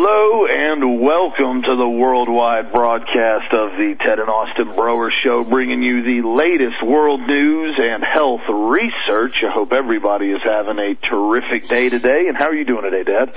Hello and welcome to the worldwide broadcast of the Ted and Austin Broer Show, bringing you the latest world news and health research. I hope everybody is having a terrific day today. And how are you doing today, Dad?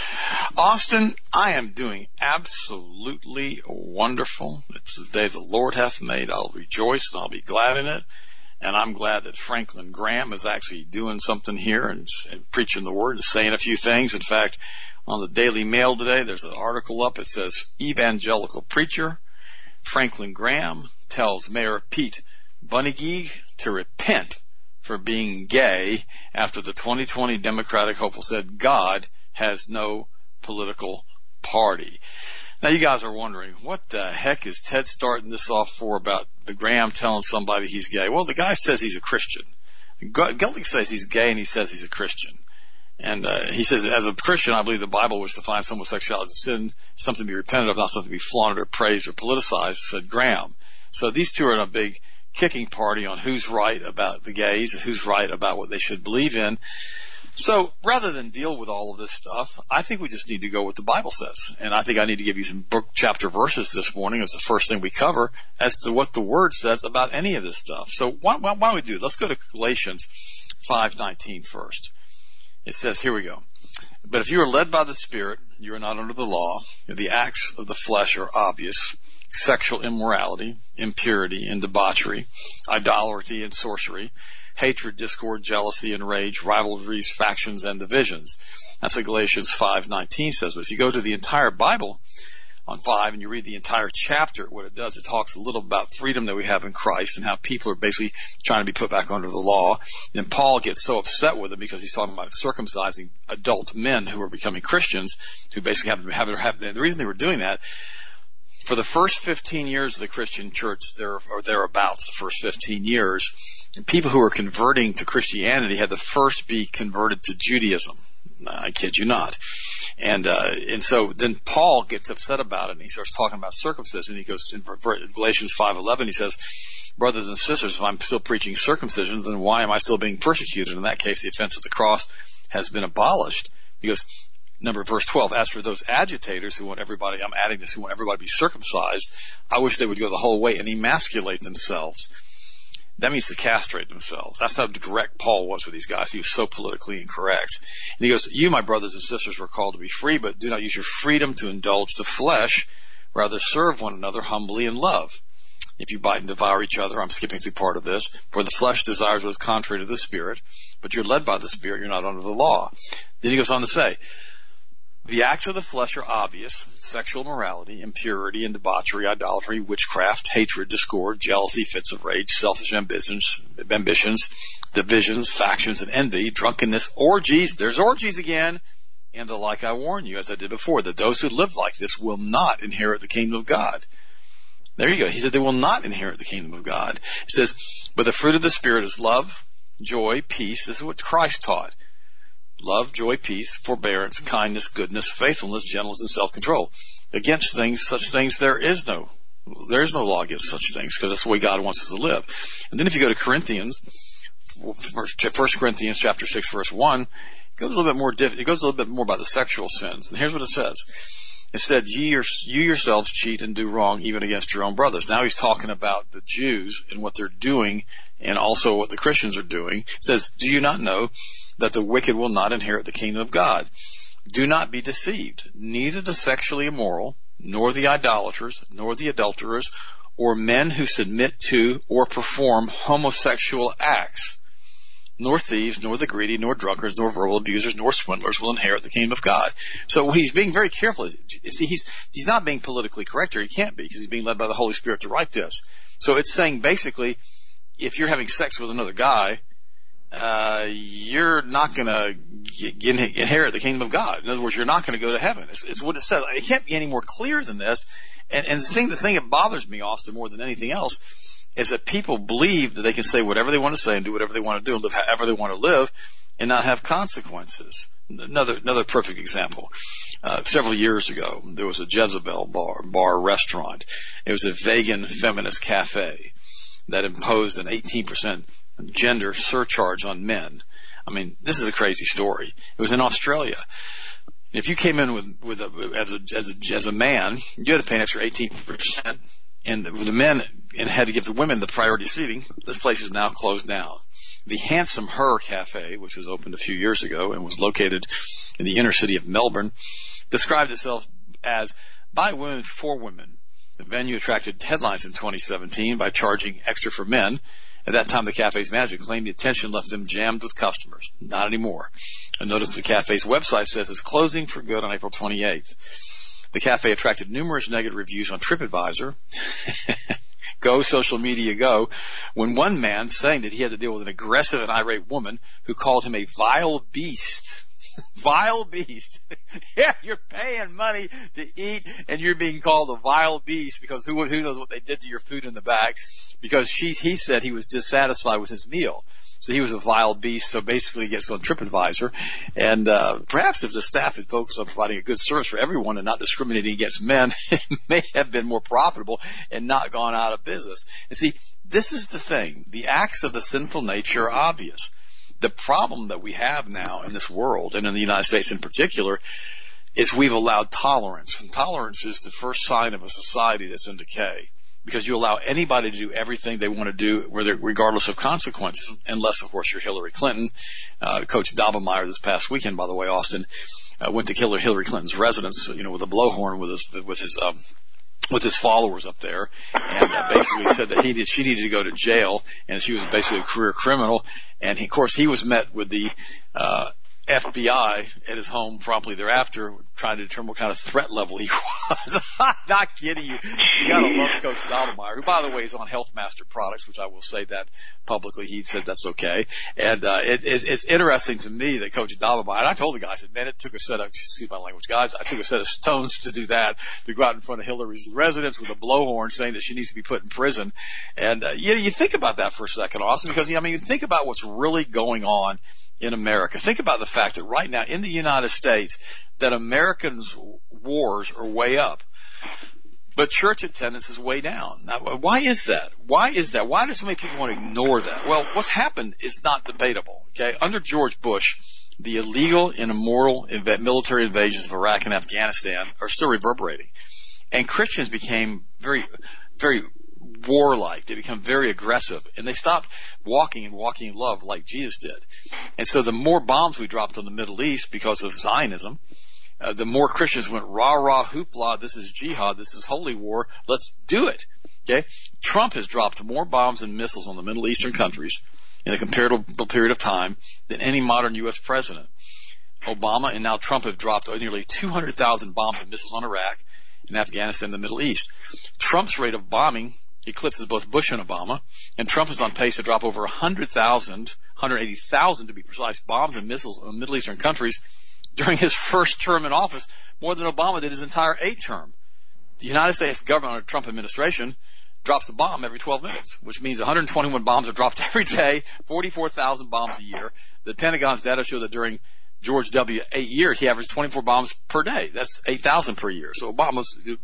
Austin, I am doing absolutely wonderful. It's the day the Lord hath made. I'll rejoice and I'll be glad in it. And I'm glad that Franklin Graham is actually doing something here and preaching the word and saying a few things. In fact, on the Daily Mail today, there's an article up. It says, evangelical preacher Franklin Graham tells Mayor Pete Buttigieg to repent for being gay after the 2020 Democratic hopeful said God has no political party. Now, you guys are wondering, what the heck is Ted starting this off for about the Graham telling somebody he's gay? Well, the guy says he's a Christian. Gulley says he's gay and he says he's a Christian. And he says, as a Christian, I believe the Bible was defines homosexuality as a sin, something to be repented of, not something to be flaunted or praised or politicized, said Graham. So these two are in a big kicking party on who's right about the gays, who's right about what they should believe in. So rather than deal with all of this stuff, I think we just need to go with the Bible says. And I think I need to give you some book chapter verses this morning as the first thing we cover as to what the Word says about any of this stuff. So why don't we do it? Let's go to Galatians 5:19 first. It says, here we go. But if you are led by the Spirit, you are not under the law. The acts of the flesh are obvious: sexual immorality, impurity and debauchery, idolatry and sorcery, hatred, discord, jealousy, and rage, rivalries, factions, and divisions. That's what Galatians 5:19 says. But if you go to the entire Bible on 5 and you read the entire chapter, what it does, it talks a little about freedom that we have in Christ and how people are basically trying to be put back under the law. And Paul gets so upset with it because he's talking about circumcising adult men who are becoming Christians, who basically have the reason they were doing that. For the first 15 years of the Christian church, or thereabouts, the first 15 years, people who were converting to Christianity had to first be converted to Judaism. I kid you not. And so then Paul gets upset about it and he starts talking about circumcision. He goes in Galatians 5:11, he says, brothers and sisters, if I'm still preaching circumcision, then why am I still being persecuted? In that case, the offense of the cross has been abolished. He goes, verse 12, as for those agitators who want everybody, I'm adding this, who want everybody to be circumcised, I wish they would go the whole way and emasculate themselves. That means to castrate themselves. That's how direct Paul was with these guys. He was so politically incorrect. And he goes, you, my brothers and sisters, were called to be free, but do not use your freedom to indulge the flesh. Rather serve one another humbly in love. If you bite and devour each other, I'm skipping through part of this, for the flesh desires what is contrary to the Spirit, but you're led by the Spirit, you're not under the law. Then he goes on to say, the acts of the flesh are obvious: sexual immorality, impurity and debauchery, idolatry, witchcraft, hatred, discord, jealousy, fits of rage, selfish ambitions, divisions, factions, and envy, drunkenness, orgies, there's orgies again, and the like. I warn you, as I did before, that those who live like this will not inherit the kingdom of God. There you go. He said they will not inherit the kingdom of God. It says, but the fruit of the Spirit is love, joy, peace. This is what Christ taught. Love, joy, peace, forbearance, kindness, goodness, faithfulness, gentleness, and self-control. Against such things, there is no law against such things, because that's the way God wants us to live. And then if you go to Corinthians, 1 Corinthians chapter 6, verse 1, it goes a little bit more about the sexual sins. And here's what it says. It said, you yourselves cheat and do wrong even against your own brothers. Now he's talking about the Jews and what they're doing, and also what the Christians are doing. It says, do you not know that the wicked will not inherit the kingdom of God? Do not be deceived. Neither the sexually immoral, nor the idolaters, nor the adulterers, or men who submit to or perform homosexual acts, nor thieves, nor the greedy, nor drunkards, nor verbal abusers, nor swindlers will inherit the kingdom of God. So he's being very careful. See, he's not being politically correct, or he can't be, because he's being led by the Holy Spirit to write this. So it's saying basically, if you're having sex with another guy, you're not going to inherit the kingdom of God. In other words, you're not going to go to heaven. It's what it says. It can't be any more clear than this. And the thing that bothers me, Austin, more than anything else, is that people believe that they can say whatever they want to say and do whatever they want to do and live however they want to live and not have consequences. Another perfect example. Several years ago, there was a Jezebel bar restaurant. It was a vegan feminist cafe that imposed an 18% gender surcharge on men. I mean, this is a crazy story. It was in Australia. If you came in as a man, you had to pay an extra 18%, and the men and had to give the women the priority seating. This place is now closed down. The Handsome Her Cafe, which was opened a few years ago and was located in the inner city of Melbourne, described itself as by women for women. The venue attracted headlines in 2017 by charging extra for men. At that time, the cafe's manager claimed the attention left them jammed with customers. Not anymore. And notice the cafe's website says it's closing for good on April 28th. The cafe attracted numerous negative reviews on TripAdvisor. Go social media go, when one man saying that he had to deal with an aggressive and irate woman who called him a vile beast. Vile beast. Yeah, you're paying money to eat and you're being called a vile beast because who knows what they did to your food in the back, because he said he was dissatisfied with his meal. So he was a vile beast. So basically he gets on TripAdvisor, and perhaps if the staff had focused on providing a good service for everyone and not discriminating against men, it may have been more profitable and not gone out of business. And see, this is the thing. The acts of the sinful nature are obvious. The problem that we have now in this world, and in the United States in particular, is we've allowed tolerance. And tolerance is the first sign of a society that's in decay, because you allow anybody to do everything they want to do, regardless of consequences, unless, of course, you're Hillary Clinton. Coach Daubenmire this past weekend, by the way, Austin, went to Hillary Clinton's residence, with a blowhorn with his followers up there, and basically said that she needed to go to jail, and she was basically a career criminal. And of course, he was met with the FBI at his home promptly thereafter, trying to determine what kind of threat level he was. I'm not kidding you. You gotta love Coach Daubenmire, who, by the way, is on Health Master Products, which I will say that publicly. He said that's okay. And it's interesting to me that Coach Daubenmire, and I told the guys, I said, man, it took a set of, excuse my language, guys, I took a set of stones to do that, to go out in front of Hillary's residence with a blowhorn saying that she needs to be put in prison. And you think about that for a second, Austin, because you think about what's really going on in America. Think about the fact that right now in the United States, that Americans' wars are way up, but church attendance is way down. Now, why is that? Why is that? Why do so many people want to ignore that? Well, what's happened is not debatable. Okay, under George Bush, the illegal and immoral military invasions of Iraq and Afghanistan are still reverberating, and Christians became very, very warlike. They become very aggressive, and they stopped walking in love like Jesus did. And so the more bombs we dropped on the Middle East because of Zionism, the more Christians went rah rah hoopla, this is jihad, this is holy war, let's do it. Okay, Trump has dropped more bombs and missiles on the Middle Eastern countries in a comparable period of time than any modern U.S. president. Obama and now Trump have dropped nearly 200,000 bombs and missiles on Iraq and Afghanistan and the Middle East. Trump's rate of bombing eclipses both Bush and Obama, and Trump is on pace to drop over 180,000 to be precise, bombs and missiles on Middle Eastern countries during his first term in office, more than Obama did his entire 8th term. The United States government under Trump administration drops a bomb every 12 minutes, which means 121 bombs are dropped every day, 44,000 bombs a year. The Pentagon's data show that during George W. 8 years, he averaged 24 bombs per day. That's 8,000 per year. So Trump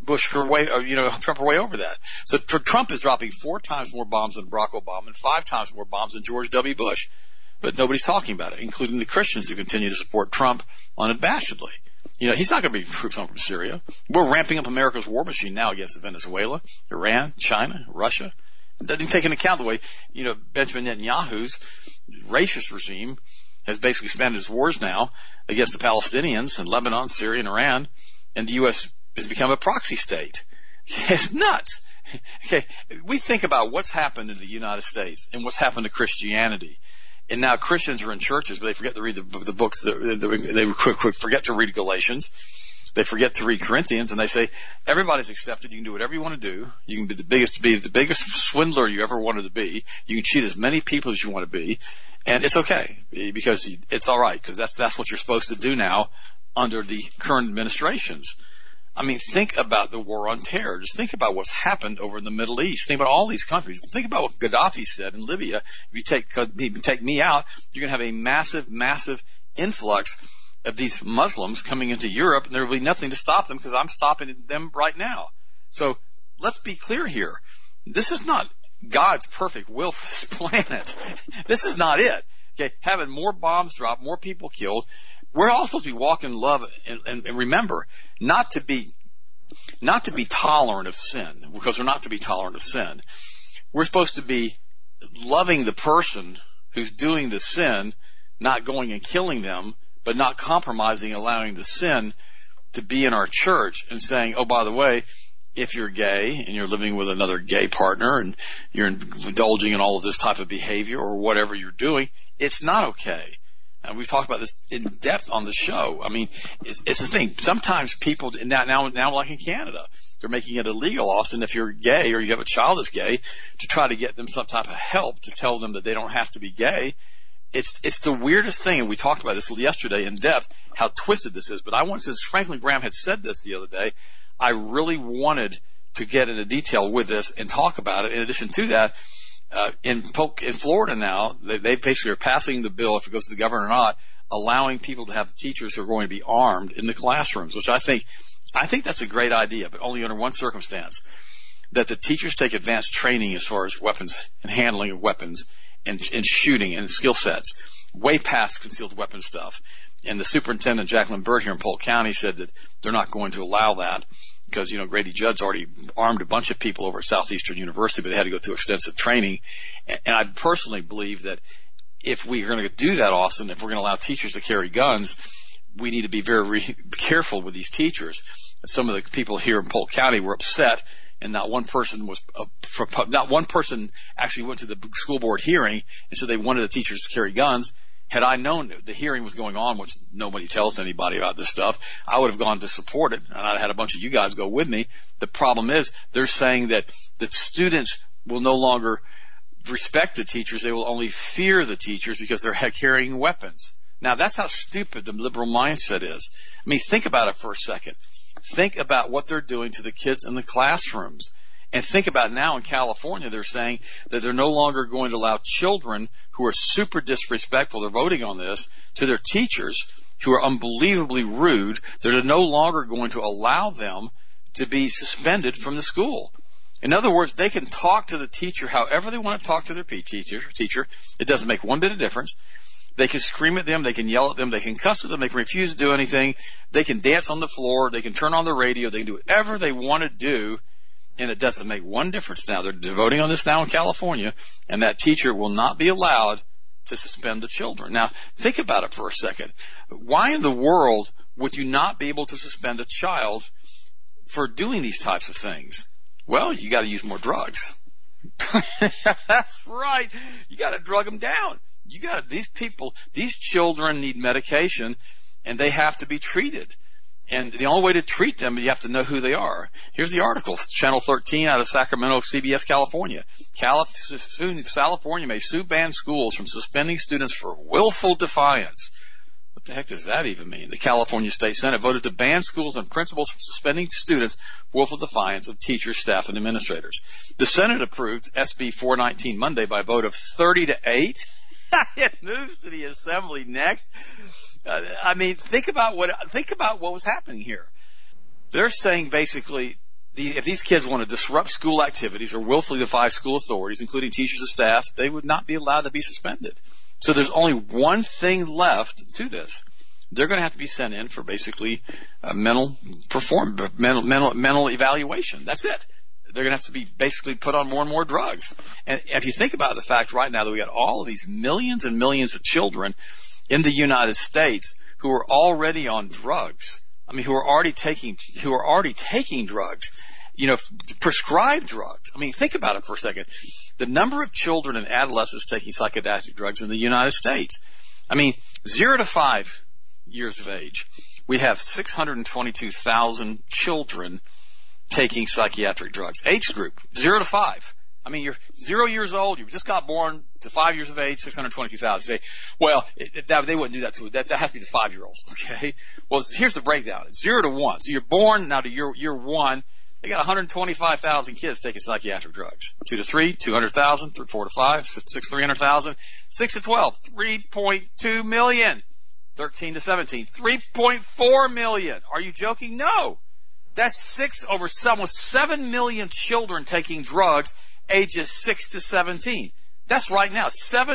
are way over that. So Trump is dropping 4 times more bombs than Barack Obama and 5 times more bombs than George W. Bush. But nobody's talking about it, including the Christians who continue to support Trump unabashedly. He's not going to bring troops home from Syria. We're ramping up America's war machine now against Venezuela, Iran, China, Russia. It doesn't even take into account the way, Benjamin Netanyahu's racist regime has basically spent his wars now against the Palestinians in Lebanon, Syria, and Iran, and the U.S. has become a proxy state. It's nuts. Okay, we think about what's happened in the United States and what's happened to Christianity. And now Christians are in churches, but they forget to read the books. They forget to read Galatians. They forget to read Corinthians, and they say everybody's accepted. You can do whatever you want to do. You can be the biggest swindler you ever wanted to be. You can cheat as many people as you want to be, and it's okay because it's all right because that's what you're supposed to do now under the current administrations. I mean, think about the war on terror. Just think about what's happened over in the Middle East. Think about all these countries. Think about what Gaddafi said in Libya. If you take me out, you're going to have a massive, massive influx of these Muslims coming into Europe, and there will be nothing to stop them because I'm stopping them right now. So let's be clear here. This is not God's perfect will for this planet. This is not it. Okay, having more bombs dropped, more people killed, we're all supposed to be walking in love and remember not to be tolerant of sin, because we're not to be tolerant of sin. We're supposed to be loving the person who's doing the sin, not going and killing them, but not compromising, allowing the sin to be in our church and saying, oh, by the way, if you're gay and you're living with another gay partner and you're indulging in all of this type of behavior or whatever you're doing, it's not okay. And we've talked about this in depth on the show. I mean, it's the thing. Sometimes people, now like in Canada, they're making it illegal, Austin, if you're gay or you have a child that's gay, to try to get them some type of help to tell them that they don't have to be gay. It's the weirdest thing, and we talked about this yesterday in depth, how twisted this is. But since Franklin Graham had said this the other day, I really wanted to get into detail with this and talk about it. In addition to that, in Florida now, they basically are passing the bill, if it goes to the governor or not, allowing people to have teachers who are going to be armed in the classrooms, which I think that's a great idea, but only under one circumstance, that the teachers take advanced training as far as weapons and handling of weapons and shooting and skill sets, way past concealed weapon stuff. And the superintendent, Jacqueline Bird here in Polk County, said that they're not going to allow that because, Grady Judd's already armed a bunch of people over at Southeastern University, but they had to go through extensive training. And I personally believe that if we are going to do that, Austin, if we're going to allow teachers to carry guns, we need to be very careful with these teachers. Some of the people here in Polk County were upset, and not one person actually went to the school board hearing and said they wanted the teachers to carry guns. Had I known the hearing was going on, which nobody tells anybody about this stuff, I would have gone to support it, and I'd had a bunch of you guys go with me. The problem is they're saying that students will no longer respect the teachers. They will only fear the teachers because they're carrying weapons. Now, that's how stupid the liberal mindset is. I mean, think about it for a second. Think about what they're doing to the kids in the classrooms. And think about now in California, they're saying that they're no longer going to allow children who are super disrespectful, they're voting on this, to their teachers who are unbelievably rude. They're no longer going to allow them to be suspended from the school. In other words, they can talk to the teacher however they want to talk to their teacher. It doesn't make one bit of difference. They can scream at them. They can yell at them. They can cuss at them. They can refuse to do anything. They can dance on the floor. They can turn on the radio. They can do whatever they want to do. And it doesn't make one difference now. They're voting on this now in California, and that teacher will not be allowed to suspend the children. Now, think about it for a second. Why in the world would you not be able to suspend a child for doing these types of things? Well, you got to use more drugs. That's right. You got to drug them down. These children need medication, and they have to be treated. And the only way to treat them, you have to know who they are. Here's the article, Channel 13 out of Sacramento, CBS, California. California may sue banned schools from suspending students for willful defiance. What the heck does that even mean? The California State Senate voted to ban schools and principals from suspending students for willful defiance of teachers, staff, and administrators. The Senate approved SB 419 Monday by a vote of 30-8. It moves to the Assembly next. I mean, think about what was happening here. They're saying basically, if these kids want to disrupt school activities or willfully defy school authorities, including teachers and staff, they would not be allowed to be suspended. So there's only one thing left to this. They're going to have to be sent in for basically mental evaluation. That's it. They're going to have to be basically put on more and more drugs. And if you think about the fact right now that we got all of these millions and millions of children in the United States who are already on drugs. I mean, who are already taking drugs, prescribed drugs. I mean, think about it for a second. The number of children and adolescents taking psychedelic drugs in the United States. I mean, 0 to 5 years of age, we have 622,000 children taking psychiatric drugs. Age group, 0 to 5. I mean, you're 0 years old, you just got born to 5 years of age, 622,000. Say, well, they wouldn't do that to it. That has to be the 5-year-olds, okay? Well, here's the breakdown. It's 0 to 1. So you're born, now to year 1, they got 125,000 kids taking psychiatric drugs. 2 to 3, 200,000, 4 to 5, 6, 300,000, 6 to 12, 3.2 million. 13 to 17, 3.4 million. Are you joking? No. That's almost 7 million children taking drugs ages 6 to 17. That's right now.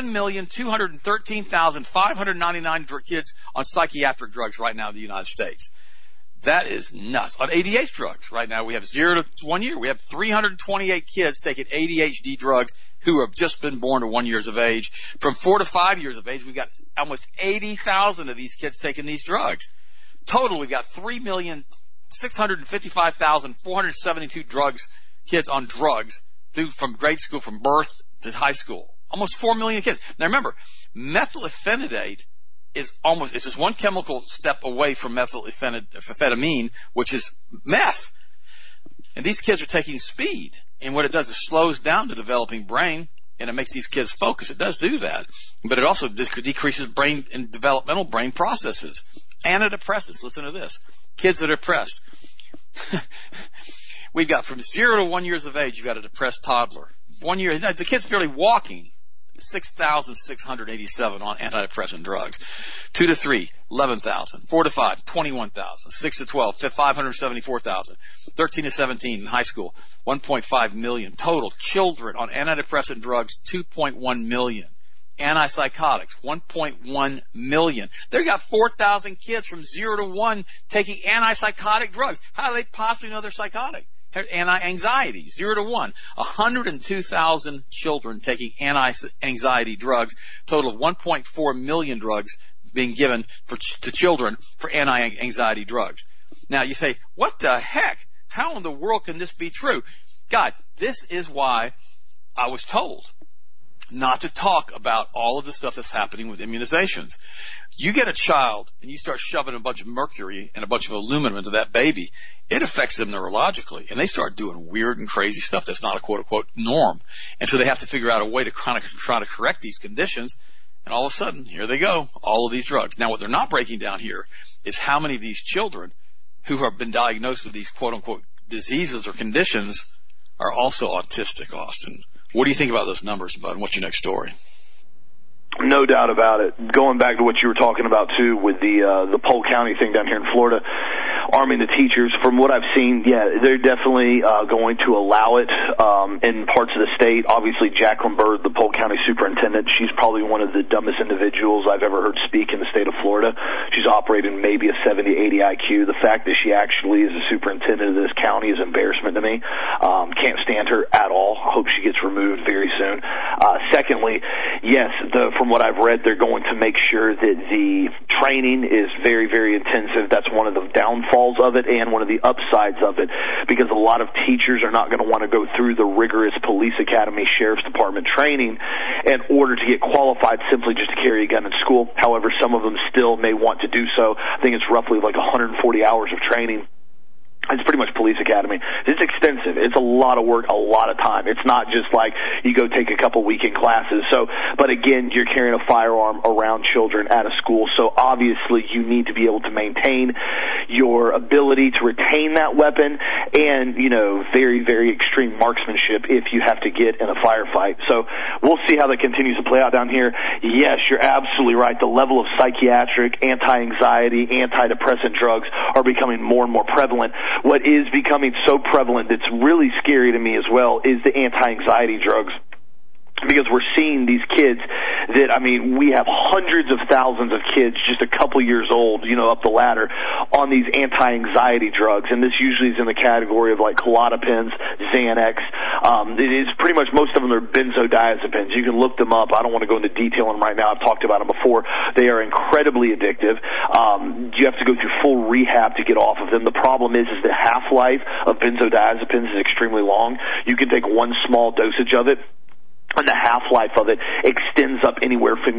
7,213,599 kids on psychiatric drugs right now in the United States. That is nuts. On ADHD drugs, right now we have 0 to 1 year. We have 328 kids taking ADHD drugs who have just been born to 1 year of age. From 4 to 5 years of age, we've got almost 80,000 of these kids taking these drugs. Total, we've got 3,655,472 kids on drugs from grade school, from birth to high school. Almost 4 million kids. Now remember, methylphenidate is just one chemical step away from methamphetamine, which is meth. And these kids are taking speed. And what it does is slows down the developing brain, and it makes these kids focus. It does do that. But it also decreases brain and developmental brain processes. Antidepressants, listen to this. Kids that are depressed. We've got from 0 to 1 year of age, you've got a depressed toddler. 1 year, the kid's barely walking. 6,687 on antidepressant drugs. 2 to 3, 11,000. 4 to 5, 21,000. 6 to 12, 574,000. 13 to 17 in high school, 1.5 million. Total children on antidepressant drugs, 2.1 million. Antipsychotics, 1.1 million. They got 4,000 kids from 0 to 1 taking antipsychotic drugs. How do they possibly know they're psychotic? Anti-anxiety, 0 to 1. 102,000 children taking anti-anxiety drugs, total of 1.4 million drugs being given to children for anti-anxiety drugs. Now you say, what the heck? How in the world can this be true? Guys, this is why I was told not to talk about all of the stuff that's happening with immunizations. You get a child and you start shoving a bunch of mercury and a bunch of aluminum into that baby, it affects them neurologically, and they start doing weird and crazy stuff that's not a quote-unquote norm. And so they have to figure out a way to kind of try to correct these conditions, and all of a sudden, here they go, all of these drugs. Now, what they're not breaking down here is how many of these children who have been diagnosed with these quote-unquote diseases or conditions are also autistic, Austin. What do you think about those numbers, bud? What's your next story? No doubt about it. Going back to what you were talking about, too, with the Polk County thing down here in Florida, arming the teachers, from what I've seen, yeah, they're definitely going to allow it in parts of the state. Obviously, Jacqueline Byrd, the Polk County superintendent, she's probably one of the dumbest individuals I've ever heard speak in the state of Florida. She's operating maybe a 70, 80 IQ. The fact that she actually is a superintendent of this county is embarrassment to me. Can't stand her at all. I hope she gets removed very soon. Secondly, yes, from what I've read, they're going to make sure that the training is very, very intensive. That's one of the downfalls of it and one of the upsides of it, because a lot of teachers are not going to want to go through the rigorous police academy, sheriff's department training in order to get qualified simply just to carry a gun in school. However, some of them still may want to do so. I think it's roughly like 140 hours of training. It's pretty much police academy. It's extensive. It's a lot of work, a lot of time. It's not just like you go take a couple weekend classes. So, but again, you're carrying a firearm around children at a school. So obviously you need to be able to maintain your ability to retain that weapon and, very, very extreme marksmanship if you have to get in a firefight. So we'll see how that continues to play out down here. Yes, you're absolutely right. The level of psychiatric, anti-anxiety, antidepressant drugs are becoming more and more prevalent. What is becoming so prevalent that's really scary to me as well is the anti-anxiety drugs. Because we're seeing these kids that, we have hundreds of thousands of kids just a couple years old, up the ladder on these anti-anxiety drugs. And this usually is in the category of like Klonopins, Xanax. It is pretty much, most of them are benzodiazepines. You can look them up. I don't want to go into detail on them right now. I've talked about them before. They are incredibly addictive. You have to go through full rehab to get off of them. The problem is the half-life of benzodiazepines is extremely long. You can take one small dosage of it, and the half-life of it extends up anywhere from,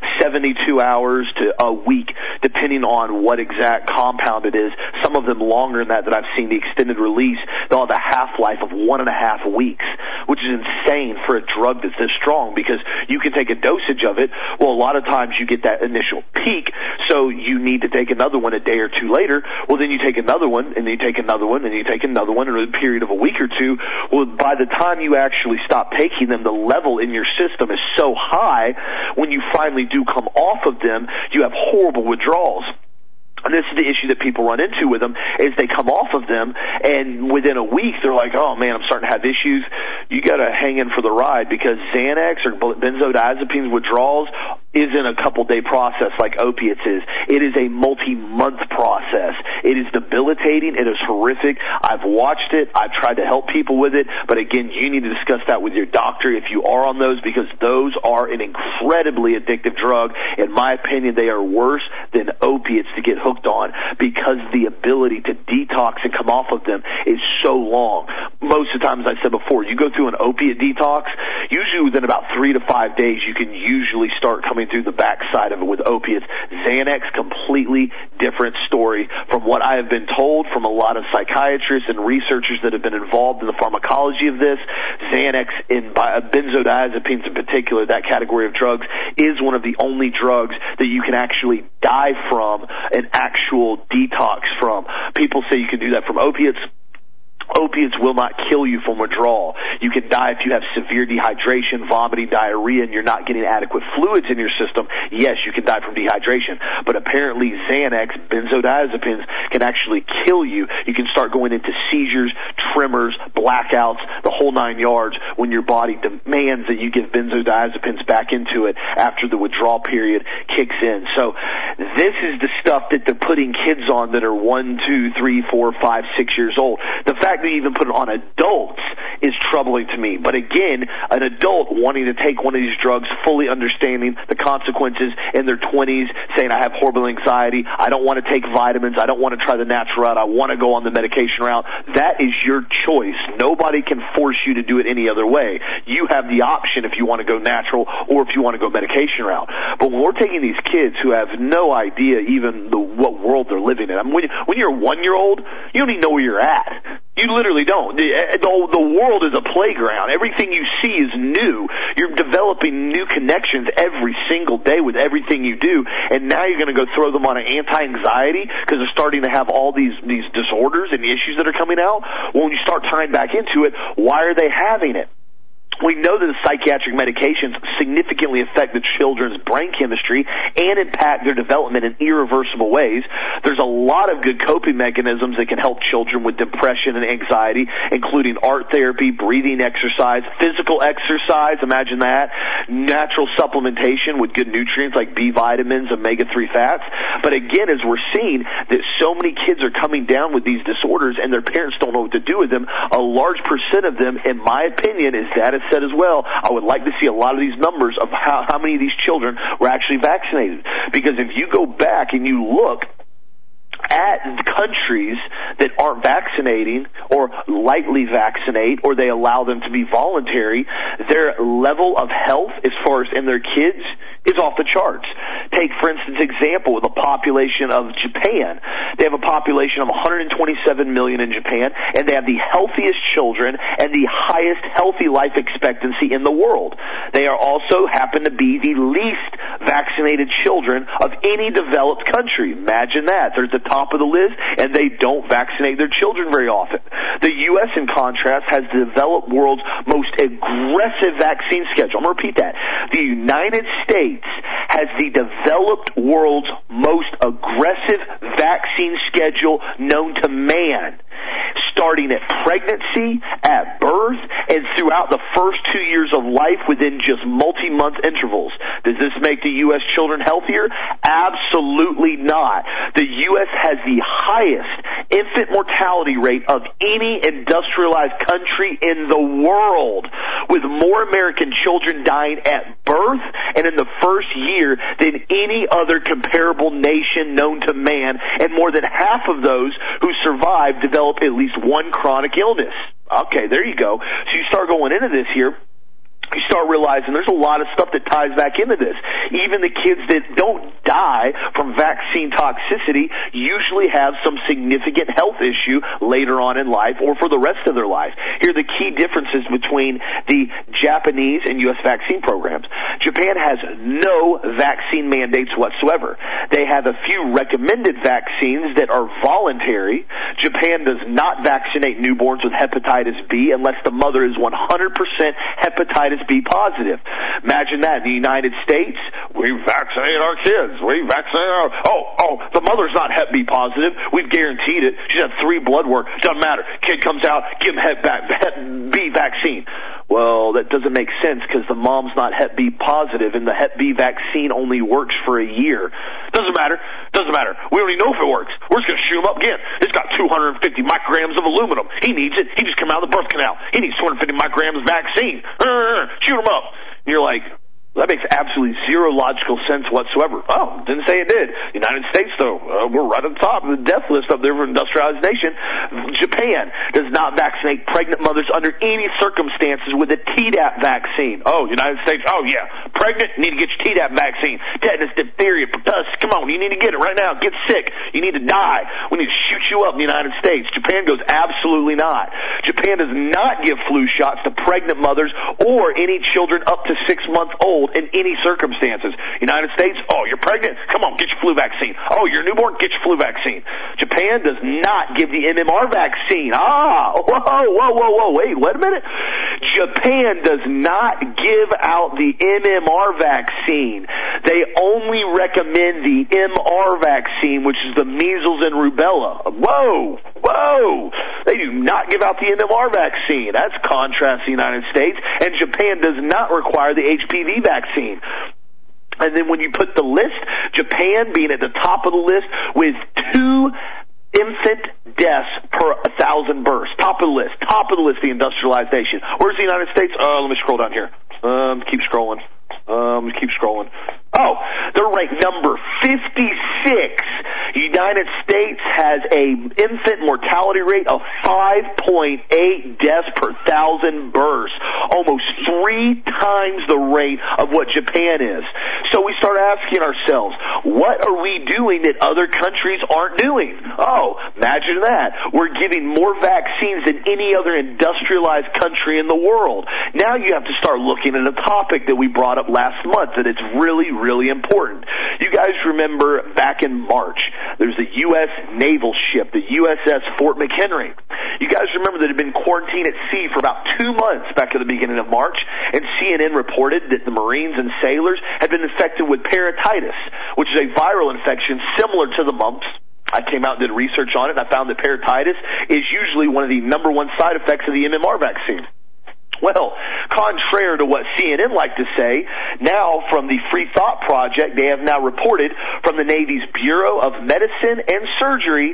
72 hours to a week, depending on what exact compound it is. Some of them longer than that I've seen, the extended release, they'll have a half-life of 1.5 weeks, which is insane for a drug that's this strong, because you can take a dosage of it. Well, a lot of times you get that initial peak, so you need to take another one a day or two later. Well, then you take another one, and then you take another one, and you take another one in a period of a week or two. Well, by the time you actually stop taking them, the level in your system is so high, when you finally do come off of them, you have horrible withdrawals. And this is the issue that people run into with them, is they come off of them, and within a week, they're like, oh, man, I'm starting to have issues. You got to hang in for the ride, because Xanax or benzodiazepines withdrawals isn't a couple-day process like opiates is. It is a multi-month process. It is debilitating. It is horrific. I've watched it. I've tried to help people with it. But, again, you need to discuss that with your doctor if you are on those, because those are an incredibly addictive drug. In my opinion, they are worse than opiates to get hooked on, because the ability to detox and come off of them is so long. Most of the time, as I said before, you go through an opiate detox, usually within about 3 to 5 days, you can usually start coming through the backside of it with opiates. Xanax, completely different story. From what I have been told from a lot of psychiatrists and researchers that have been involved in the pharmacology of this, Xanax and benzodiazepines in particular, that category of drugs, is one of the only drugs that you can actually die from an actual detox from. People say you can do that from opiates. Opiates will not kill you from withdrawal. You can die if you have severe dehydration, vomiting, diarrhea, and you're not getting adequate fluids in your system. Yes, you can die from dehydration. But apparently Xanax, benzodiazepines, can actually kill you. You can start going into seizures, tremors, blackouts, the whole 9 yards, when your body demands that you give benzodiazepines back into it after the withdrawal period kicks in. So this is the stuff that they're putting kids on that are 1, 2, 3, 4, 5, 6 years old. The fact that you even put it on adults is troubling to me. But again, an adult wanting to take one of these drugs, fully understanding the consequences in their 20s, saying, I have horrible anxiety, I don't want to take vitamins, I don't want to try the natural route, I want to go on the medication route, that is your choice. Nobody can force you to do it any other way. You have the option if you want to go natural or if you want to go medication route. But when we're taking these kids who have no idea even what world they're living in, I mean, when you're a 1-year-old, you don't even know where you're at. You literally don't. The world is a playground. Everything you see is new. You're developing new connections every single day with everything you do, and now you're going to go throw them on an anti-anxiety because they're starting to have all these disorders and issues that are coming out. Well, when you start tying back into it, why are they having it? We know that the psychiatric medications significantly affect the children's brain chemistry and impact their development in irreversible ways. There's a lot of good coping mechanisms that can help children with depression and anxiety, including art therapy, breathing exercise, physical exercise, imagine that, natural supplementation with good nutrients like B vitamins, omega-3 fats. But again, as we're seeing that so many kids are coming down with these disorders and their parents don't know what to do with them, a large percent of them, in my opinion, is that it's said as well, I would like to see a lot of these numbers of how many of these children were actually vaccinated. Because if you go back and you look at countries that aren't vaccinating or lightly vaccinate, or they allow them to be voluntary, their level of health as far as in their kids is off the charts. Take, for instance, example with the population of Japan. They have a population of 127 million in Japan, and they have the healthiest children and the highest healthy life expectancy in the world. They are also happen to be the least vaccinated children of any developed country. Imagine that. They're at the top of the list, and they don't vaccinate their children very often. The U.S., in contrast, has the developed world's most aggressive vaccine schedule. I'm going to repeat that. The United States has the developed world's most aggressive vaccine schedule known to man, starting at pregnancy, at birth, and throughout the first 2 years of life within just multi-month intervals. Does this make the U.S. children healthier? Absolutely not. The U.S. has the highest infant mortality rate of any industrialized country in the world, with more American children dying at birth and in the first year than any other comparable nation known to man, and more than half of those who survive develop at least one chronic illness. Okay, there you go. So you start going into this here, you start realizing there's a lot of stuff that ties back into this. Even the kids that don't die from vaccine toxicity usually have some significant health issue later on in life or for the rest of their life. Here are the key differences between the Japanese and U.S. vaccine programs. Japan has no vaccine mandates whatsoever. They have a few recommended vaccines that are voluntary. Japan does not vaccinate newborns with hepatitis B unless the mother is 100% hepatitis B positive. Imagine that. In the United States, We vaccinate our kids. We vaccinate our... the mother's not Hep B positive. We've guaranteed it. She's had 3 blood work. Doesn't matter. Kid comes out, give him Hep B vaccine. Well, that doesn't make sense because the mom's not Hep B positive and the Hep B vaccine only works for a year. Doesn't matter. We don't even know if it works. We're just going to shoot him up again. It's got 250 micrograms of aluminum. He needs it. He just came out of the birth canal. He needs 250 micrograms of vaccine. Shoot him up. And you're like... That makes absolutely zero logical sense whatsoever. Oh, didn't say it did. The United States, though, we're right on top of the death list up there for industrialized nation. Japan does not vaccinate pregnant mothers under any circumstances with a Tdap vaccine. Oh, United States, oh yeah, pregnant, need to get your Tdap vaccine. Tetanus, diphtheria, pertussis, come on, you need to get it right now. Get sick. You need to die. We need to shoot you up in the United States. Japan goes absolutely not. Japan does not give flu shots to pregnant mothers or any children up to 6 months old in any circumstances. United States, oh, you're pregnant? Come on, get your flu vaccine. Oh, you're newborn? Get your flu vaccine. Japan does not give the MMR vaccine. Whoa, wait a minute. Japan does not give out the MMR vaccine. They only recommend the MR vaccine, which is the measles and rubella. Whoa. They do not give out the MMR vaccine. That's contrast to the United States. And Japan does not require the HPV vaccine. And then when you put the list, Japan being at the top of the list with 2 infant deaths per 1,000 births. Top of the list, the industrialized nation. Where's the United States? Let me scroll down here. Keep scrolling. Oh, they're ranked number 56. United States has a infant mortality rate of 5.8 deaths per 1,000 births, almost 3 times the rate of what Japan is. So we start asking ourselves, what are we doing that other countries aren't doing? Oh, imagine that. We're giving more vaccines than any other industrialized country in the world. Now you have to start looking at a topic that we brought up last month, that it's really, really important. You guys remember back in March, there's a U.S. naval ship, the USS Fort McHenry. You guys remember that it had been quarantined at sea for about 2 months back at the beginning of March, and CNN reported that the Marines and sailors had been infected with parotitis, which is a viral infection similar to the mumps. I came out and did research on it, and I found that parotitis is usually one of the number 1 side effects of the MMR vaccine. Well, contrary to what CNN like to say, now from the Free Thought Project, they have now reported from the Navy's Bureau of Medicine and Surgery,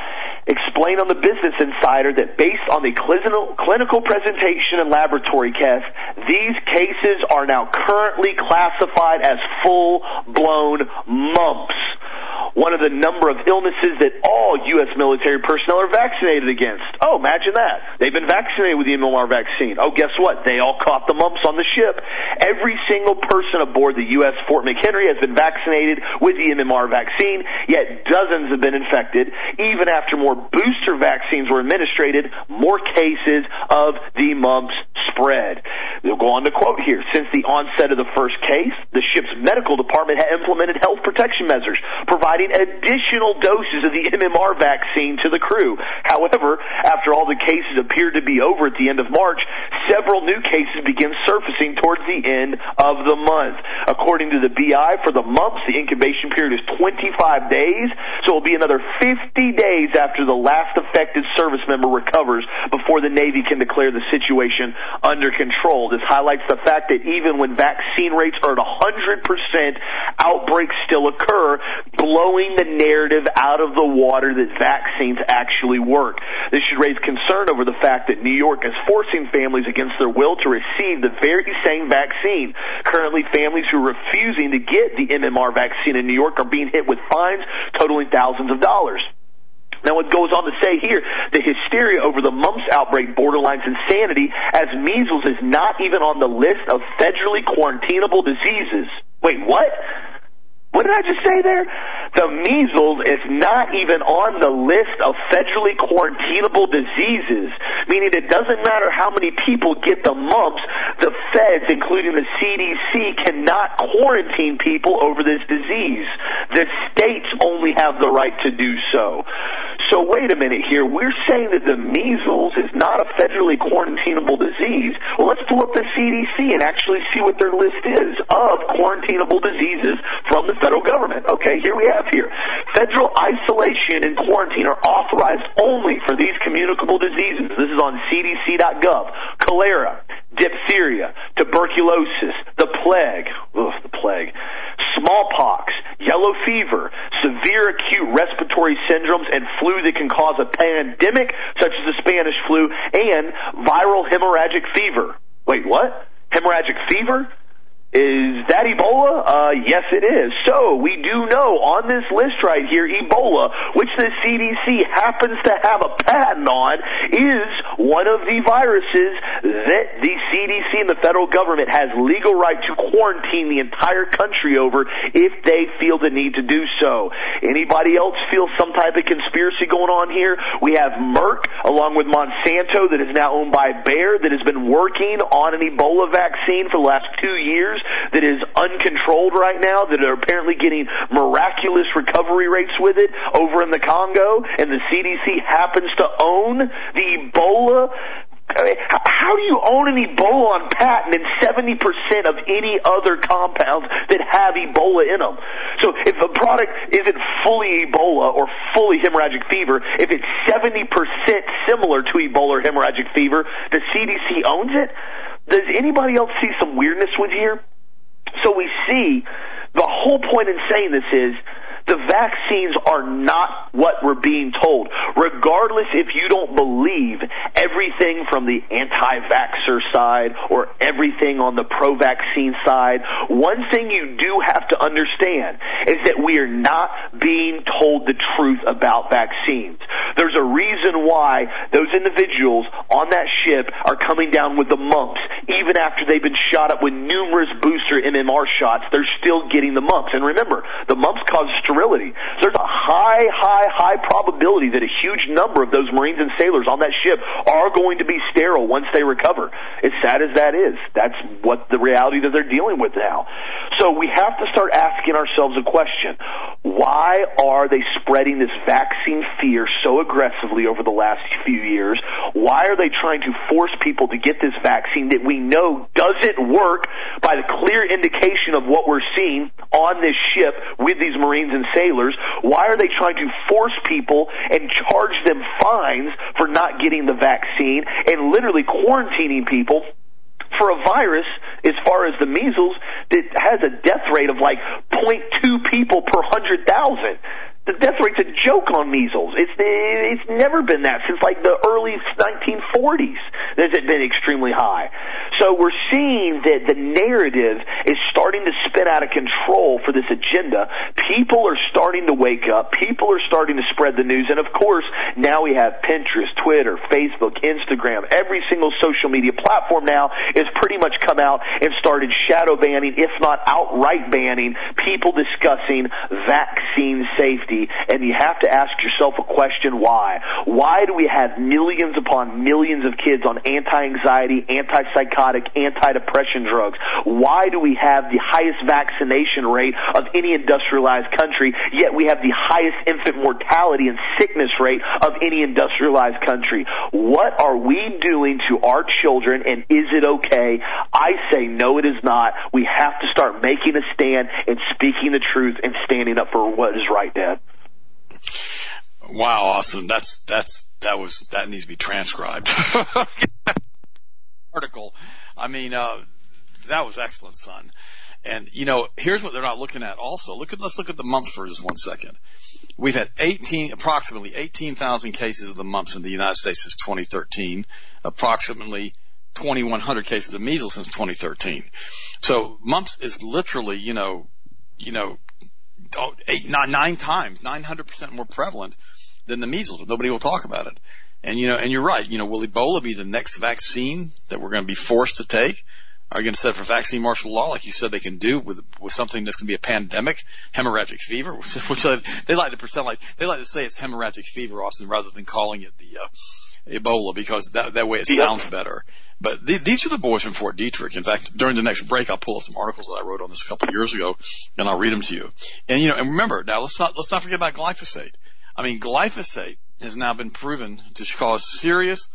explain on the Business Insider that based on the clinical presentation and laboratory tests, these cases are now currently classified as full-blown mumps. One of the number of illnesses that all U.S. military personnel are vaccinated against. Oh, imagine that. They've been vaccinated with the MMR vaccine. Oh, guess what? They all caught the mumps on the ship. Every single person aboard the U.S. Fort McHenry has been vaccinated with the MMR vaccine, yet dozens have been infected. Even after more booster vaccines were administered, more cases of the mumps spread. They'll go on to quote here, since the onset of the first case, the ship's medical department had implemented health protection measures, providing additional doses of the MMR vaccine to the crew. However, after all the cases appeared to be over at the end of March, several new cases began surfacing towards the end of the month. According to the BI, for the mumps, the incubation period is 25 days, so it will be another 50 days after the last affected service member recovers before the Navy can declare the situation under control. This highlights the fact that even when vaccine rates are at 100%, outbreaks still occur, blowing the narrative out of the water that vaccines actually work. This should raise concern over the fact that New York is forcing families against their will to receive the very same vaccine. Currently, families who are refusing to get the MMR vaccine in New York are being hit with fines totaling thousands of dollars. Now, it goes on to say here, the hysteria over the mumps outbreak borderlines insanity, as measles is not even on the list of federally quarantinable diseases. Wait, what? What did I just say there? The measles is not even on the list of federally quarantinable diseases, meaning it doesn't matter how many people get the mumps, the feds, including the CDC, cannot quarantine people over this disease. The states only have the right to do so. So wait a minute here. We're saying that the measles is not a federally quarantinable disease. Well, let's pull up the CDC and actually see what their list is of quarantinable diseases from the federal government. Okay, here we have here. Federal isolation and quarantine are authorized only for these communicable diseases. This is on cdc.gov. Cholera, diphtheria, tuberculosis, the plague, smallpox, yellow fever, severe acute respiratory syndromes, and flu that can cause a pandemic, such as the Spanish flu, and viral hemorrhagic fever. Wait, what? Hemorrhagic fever? Is that Ebola? Yes, it is. So we do know on this list right here, Ebola, which the CDC happens to have a patent on, is one of the viruses that the CDC and the federal government has legal right to quarantine the entire country over if they feel the need to do so. Anybody else feel some type of conspiracy going on here? We have Merck, along with Monsanto, that is now owned by Bayer, that has been working on an Ebola vaccine for the last 2 years, that is uncontrolled right now, that are apparently getting miraculous recovery rates with it over in the Congo, and the CDC happens to own the Ebola. I mean, how do you own an Ebola on patent and 70% of any other compounds that have Ebola in them? So if a product isn't fully Ebola or fully hemorrhagic fever, if it's 70% similar to Ebola or hemorrhagic fever, the CDC owns it? Does anybody else see some weirdness with here? So we see the whole point in saying this is the vaccines are not what we're being told. Regardless if you don't believe everything from the anti-vaxxer side or everything on the pro-vaccine side, one thing you do have to understand is that we are not being told the truth about vaccines. There's a reason why those individuals on that ship are coming down with the mumps. Even after they've been shot up with numerous booster MMR shots, they're still getting the mumps. And remember, the mumps cause sterility. So there's a high probability that a huge number of those Marines and sailors on that ship are going to be sterile once they recover. As sad as that is, that's what the reality that they're dealing with now. So we have to start asking ourselves a question. Why are they spreading this vaccine fear so aggressively over the last few years? Why are they trying to force people to get this vaccine that we know doesn't work by the clear indication of what we're seeing on this ship with these Marines and sailors? Why are they trying to force people and charge them fines for not getting the vaccine and literally quarantining people for a virus, as far as the measles, that has a death rate of like 0.2 people per 100,000? The death rate's a joke on measles. It's never been that since like the early 1940s. Has it been extremely high? So we're seeing that the narrative is starting to spin out of control for this agenda. People are starting to wake up. People are starting to spread the news. And of course, now we have Pinterest, Twitter, Facebook, Instagram. Every single social media platform now has pretty much come out and started shadow banning, if not outright banning, people discussing vaccine safety. And you have to ask yourself a question, why? Why do we have millions upon millions of kids on anti-anxiety, antipsychotic, antidepressant drugs? Why do we have the highest vaccination rate of any industrialized country, yet we have the highest infant mortality and sickness rate of any industrialized country? What are we doing to our children, and is it okay? I say no, it is not. We have to start making a stand and speaking the truth and standing up for what is right, Dad. Wow, Austin, that needs to be transcribed. Article. I mean, that was excellent, son. And you know, here's what they're not looking at. Also, let's look at the mumps for just 1 second. We've had approximately 18,000 cases of the mumps in the United States since 2013. Approximately 2,100 cases of measles since 2013. So mumps is literally, nine times, 900% more prevalent than the measles, but nobody will talk about it. And you're right. Will Ebola be the next vaccine that we're going to be forced to take? Are you going to set up for vaccine martial law like you said they can do with something that's going to be a pandemic, hemorrhagic fever, which they like to pretend like they like to say it's hemorrhagic fever, Austin, rather than calling it the Ebola, because that way it sounds better. But these are the boys from Fort Detrick. In fact, during the next break, I'll pull up some articles that I wrote on this a couple of years ago, and I'll read them to you. And and remember, now let's not forget about glyphosate. I mean, glyphosate has now been proven to cause serious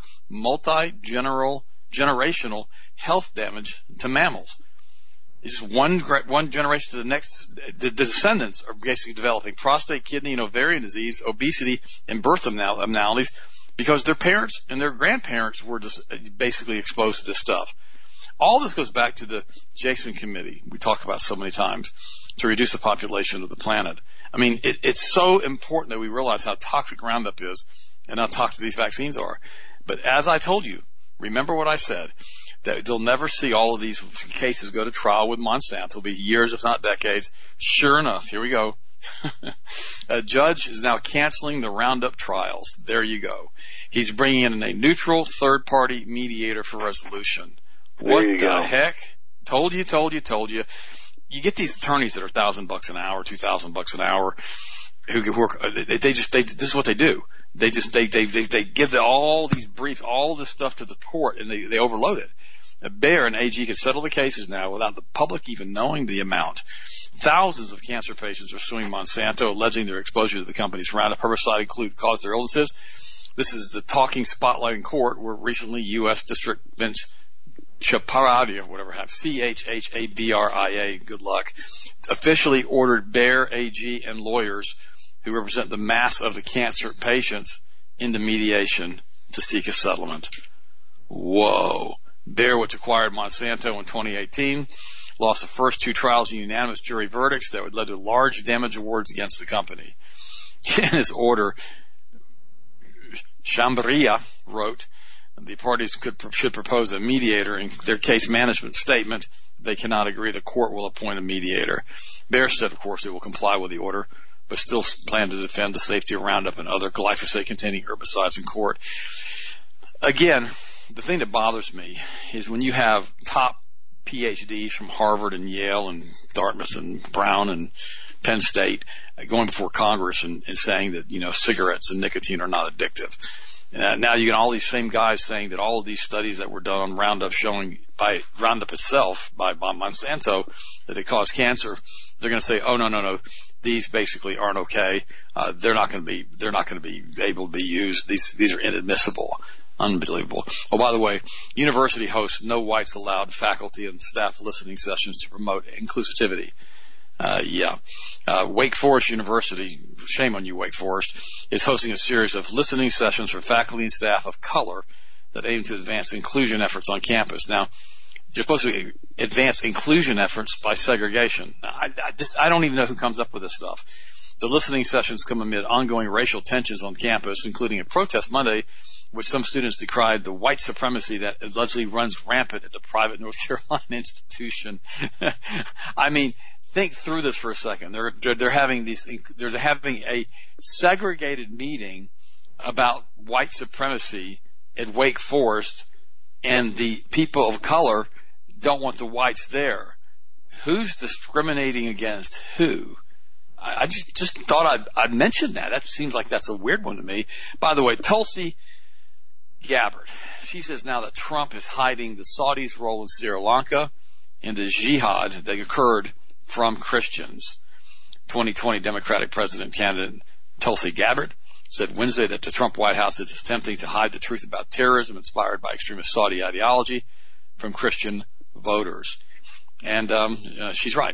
multi-generational health damage to mammals. It's one generation to the next. The descendants are basically developing prostate, kidney, and ovarian disease, obesity, and birth abnormalities because their parents and their grandparents were just basically exposed to this stuff. All this goes back to the Jason Committee we talk about so many times to reduce the population of the planet. I mean, it's so important that we realize how toxic Roundup is and how toxic these vaccines are. But as I told you, remember what I said, that they'll never see all of these cases go to trial with Monsanto. It'll be years, if not decades. Sure enough, here we go. A judge is now canceling the Roundup trials. There you go. He's bringing in a neutral third-party mediator for resolution. What the heck? Told you. You get these attorneys that are $1,000 an hour, $2,000 an hour, who work. This is what they do. They give all these briefs, all this stuff to the court, and they overload it. Bayer and AG can settle the cases now without the public even knowing the amount. Thousands of cancer patients are suing Monsanto, alleging their exposure to the company's Roundup herbicide caused their illnesses. This is the talking spotlight in court where recently U.S. District Vince Chaparria, whatever have Chhabria, good luck, officially ordered Bayer, AG, and lawyers who represent the mass of the cancer patients into mediation to seek a settlement. Whoa. Bayer, which acquired Monsanto in 2018, lost the first two trials in unanimous jury verdicts that would lead to large damage awards against the company. In his order, Chhabria wrote, the parties should propose a mediator in their case management statement. If they cannot agree, the court will appoint a mediator. Bayer said, of course, it will comply with the order, but still plan to defend the safety of Roundup and other glyphosate-containing herbicides in court. Again, the thing that bothers me is when you have top PhDs from Harvard and Yale and Dartmouth and Brown and Penn State going before Congress and saying that, cigarettes and nicotine are not addictive. Now you get all these same guys saying that all of these studies that were done on Roundup showing by Roundup itself, by Monsanto, that it caused cancer. They're going to say, oh, no, these basically aren't okay. They're not going to be able to be used. These are inadmissible. Unbelievable. Oh, by the way, university hosts no whites allowed faculty and staff listening sessions to promote inclusivity. Wake Forest University, shame on you, Wake Forest, is hosting a series of listening sessions for faculty and staff of color that aim to advance inclusion efforts on campus. Now, you're supposed to advance inclusion efforts by segregation. Now, I don't even know who comes up with this stuff. The listening sessions come amid ongoing racial tensions on campus, including a protest Monday, which some students decried the white supremacy that allegedly runs rampant at the private North Carolina institution. I mean, think through this for a second. They're having a segregated meeting about white supremacy at Wake Forest, and the people of color don't want the whites there. Who's discriminating against who? I just thought I'd mention that. That seems like that's a weird one to me. By the way, Tulsi Gabbard, she says now that Trump is hiding the Saudis' role in Sri Lanka and the jihad that occurred from Christians. 2020 Democratic President candidate Tulsi Gabbard said Wednesday that the Trump White House is attempting to hide the truth about terrorism inspired by extremist Saudi ideology from Christian voters. And she's right.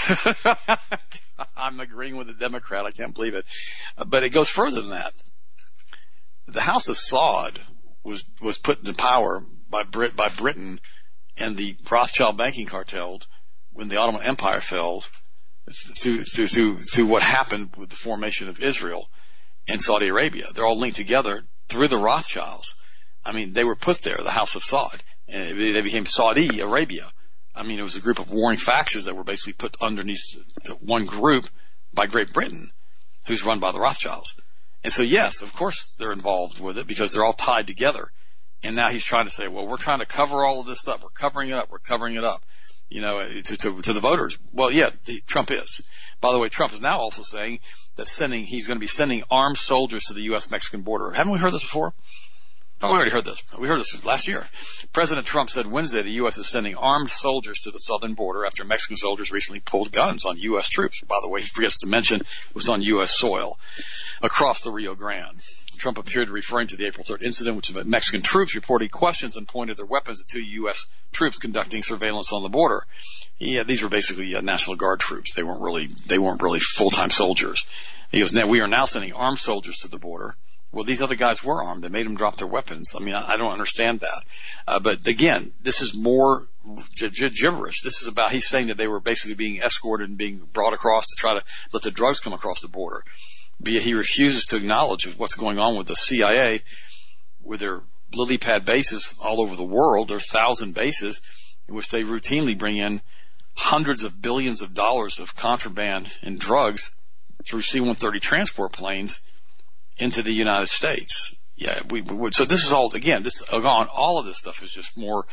I'm agreeing with the Democrat. I can't believe it. But it goes further than that. The House of Saud was put into power by Britain and the Rothschild banking cartel when the Ottoman Empire fell through what happened with the formation of Israel and Saudi Arabia. They're all linked together through the Rothschilds. I mean, they were put there, the House of Saud, and they became Saudi Arabia. I mean, it was a group of warring factions that were basically put underneath one group by Great Britain, who's run by the Rothschilds. And so, yes, of course they're involved with it because they're all tied together. And now he's trying to say, well, we're trying to cover all of this stuff. We're covering it up. We're covering it up, you know, to the voters. Well, yeah, Trump is. By the way, Trump is now also saying that he's going to be sending armed soldiers to the U.S.-Mexican border. Haven't we heard this before? Oh, we already heard this. We heard this last year. President Trump said Wednesday the U.S. is sending armed soldiers to the southern border after Mexican soldiers recently pulled guns on U.S. troops. By the way, he forgets to mention it was on U.S. soil across the Rio Grande. Trump appeared referring to the April 3rd incident, which Mexican troops reported questions and pointed their weapons at 2 U.S. troops conducting surveillance on the border. Yeah, these were basically National Guard troops. They weren't really full-time soldiers. He goes, now we are now sending armed soldiers to the border. Well, these other guys were armed. They made them drop their weapons. I mean, I don't understand that. But again, this is more gibberish. This is about, he's saying that they were basically being escorted and being brought across to try to let the drugs come across the border. But he refuses to acknowledge what's going on with the CIA with their lily pad bases all over the world. There's 1,000 bases in which they routinely bring in hundreds of billions of dollars of contraband and drugs through C-130 transport planes into the United States. Yeah, we would. So this is all, again, all of this stuff is just more,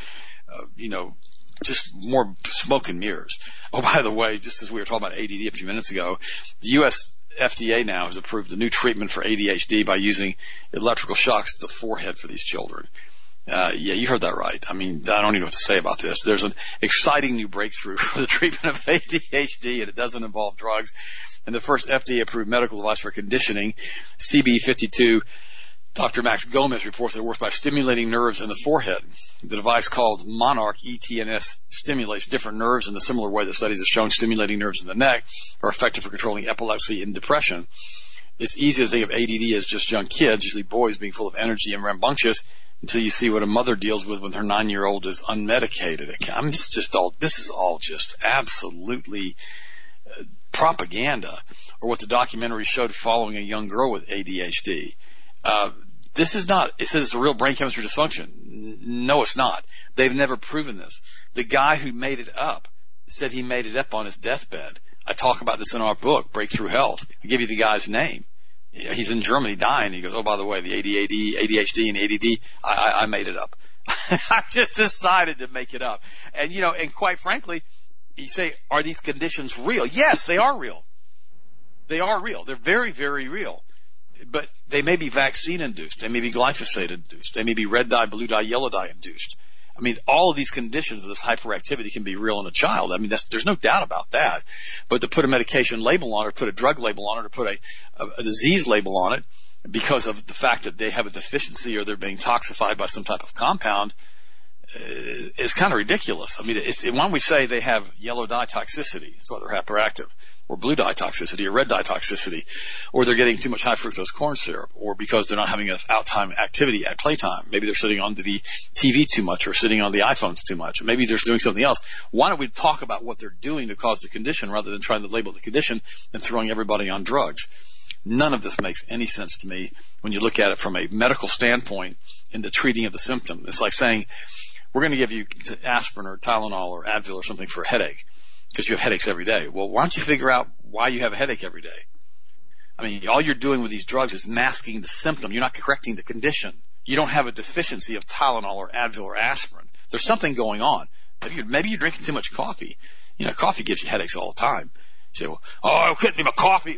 just more smoke and mirrors. Oh, by the way, just as we were talking about ADD a few minutes ago, the U.S. FDA now has approved a new treatment for ADHD by using electrical shocks to the forehead for these children. Yeah, you heard that right. I mean, I don't even know what to say about this. There's an exciting new breakthrough for the treatment of ADHD, and it doesn't involve drugs. And the first FDA-approved medical device for conditioning, CB52, Dr. Max Gomez reports that it works by stimulating nerves in the forehead. The device called Monarch ETNS stimulates different nerves in a similar way that studies have shown stimulating nerves in the neck are effective for controlling epilepsy and depression. It's easy to think of ADD as just young kids, usually boys being full of energy and rambunctious, until you see what a mother deals with when her 9-year-old is unmedicated. I mean, this is all just absolutely propaganda, or what the documentary showed following a young girl with ADHD. This is not, it says it's a real brain chemistry dysfunction. No, it's not. They've never proven this. The guy who made it up said he made it up on his deathbed. I talk about this in our book, Breakthrough Health. I give you the guy's name. He's in Germany dying. He goes, oh, by the way, the ADHD and ADD, I made it up. I just decided to make it up. And, and quite frankly, you say, are these conditions real? Yes, they are real. They are real. They're very, very real. But they may be vaccine induced. They may be glyphosate induced. They may be red dye, blue dye, yellow dye induced. I mean, all of these conditions of this hyperactivity can be real in a child. I mean, there's no doubt about that. But to put a medication label on it, or put a drug label on it, or put a disease label on it because of the fact that they have a deficiency or they're being toxified by some type of compound is kind of ridiculous. I mean, when we say they have yellow dye toxicity, that's why they're hyperactive, or blue dye toxicity, or red dye toxicity, or they're getting too much high fructose corn syrup, or because they're not having enough outtime activity at playtime. Maybe they're sitting on the TV too much, or sitting on the iPhones too much, or maybe they're doing something else. Why don't we talk about what they're doing to cause the condition rather than trying to label the condition and throwing everybody on drugs? None of this makes any sense to me when you look at it from a medical standpoint in the treating of the symptom. It's like saying, we're going to give you aspirin or Tylenol or Advil or something for a headache because you have headaches every day. Well, why don't you figure out why you have a headache every day? I mean, all you're doing with these drugs is masking the symptom. You're not correcting the condition. You don't have a deficiency of Tylenol or Advil or aspirin. There's something going on. Maybe you're drinking too much coffee. Coffee gives you headaches all the time. You say, well, it couldn't be my coffee.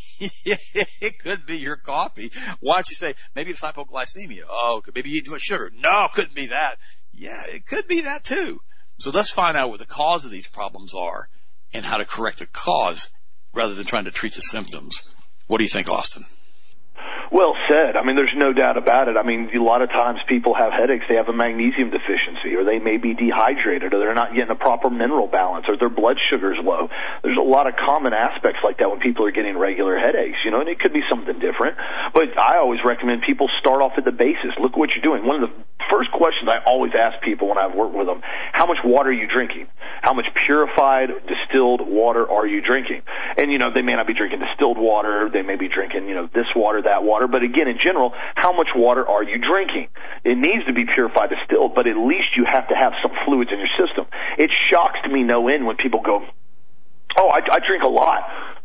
It could be your coffee. Why don't you say, maybe it's hypoglycemia. Oh, maybe you eat too much sugar. No, it couldn't be that. Yeah, it could be that too. So let's find out what the cause of these problems are and how to correct the cause rather than trying to treat the symptoms. What do you think, Austin? Well said. I mean, there's no doubt about it. I mean, a lot of times people have headaches. They have a magnesium deficiency, or they may be dehydrated, or they're not getting a proper mineral balance, or their blood sugar's low. There's a lot of common aspects like that when people are getting regular headaches, and it could be something different. But I always recommend people start off at the basis. Look what you're doing. One of the first questions I always ask people when I've worked with them, how much water are you drinking? How much purified, distilled water are you drinking? And, they may not be drinking distilled water. They may be drinking, this water, that water. But again, in general, how much water are you drinking? It needs to be purified, distilled, but at least you have to have some fluids in your system. It shocks me no end when people go, oh, I drink a lot.